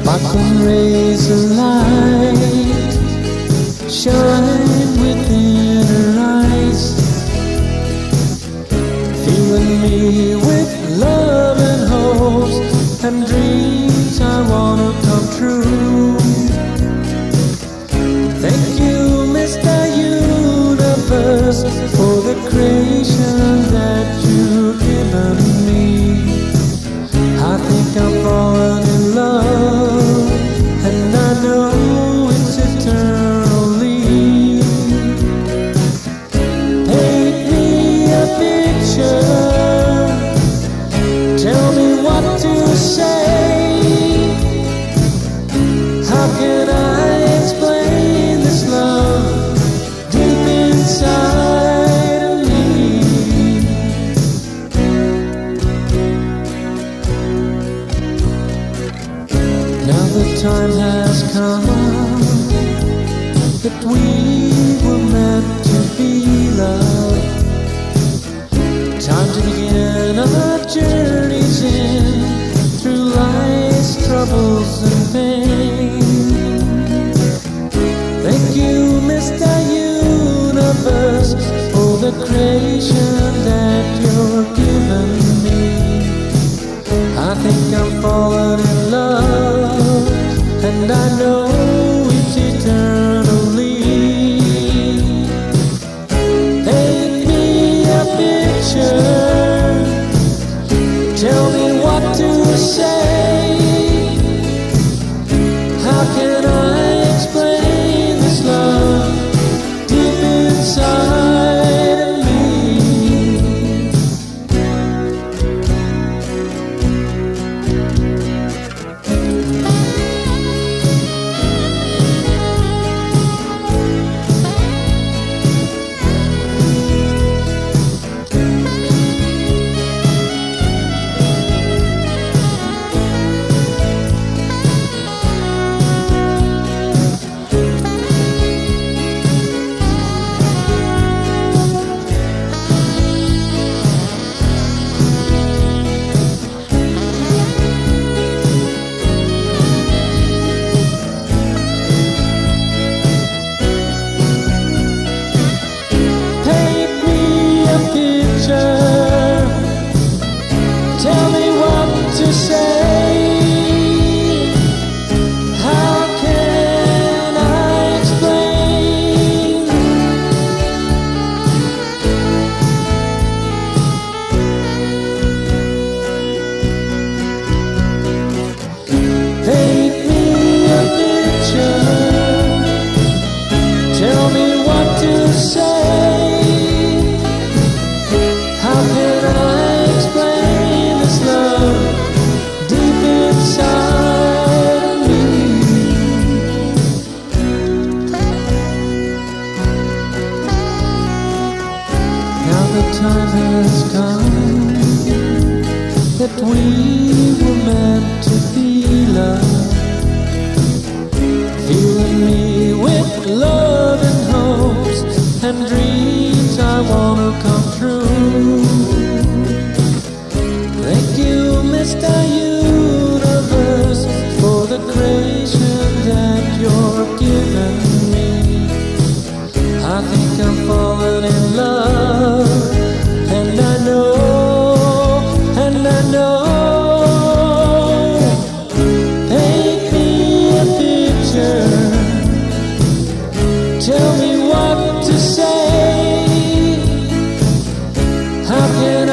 Sparkling rays of light shine within her eyes, filling me with love and hopes and dreams I wanna come true. Thank you, Mr. Universe, for the creation that you've given me. I think I'm falling in love, and I know it's eternally. Paint me a picture, tell me what to say. How can I explain this love deep inside of me? Now the time has come that we were meant to be loved. Time to begin our journeys in through life's troubles and pain. Thank you, Mr. Universe, for the creation that you're giving me. I think I'm falling in love, and I know it's eternally. Paint me a picture, tell me what to say. How can I explain this love deep inside of me? Tell me what to say. How can I explain? Paint me a picture, tell me what to say. How can I explain this love deep inside of me? Now the time has come that we were meant to be loved, filling me with love and hopes and dreams I wanna come true. Thank you, Mr. Universe, for the creation that you're giving me. I think I'm falling in love, and I know, and I know. Paint me a picture, tell me what to say. How can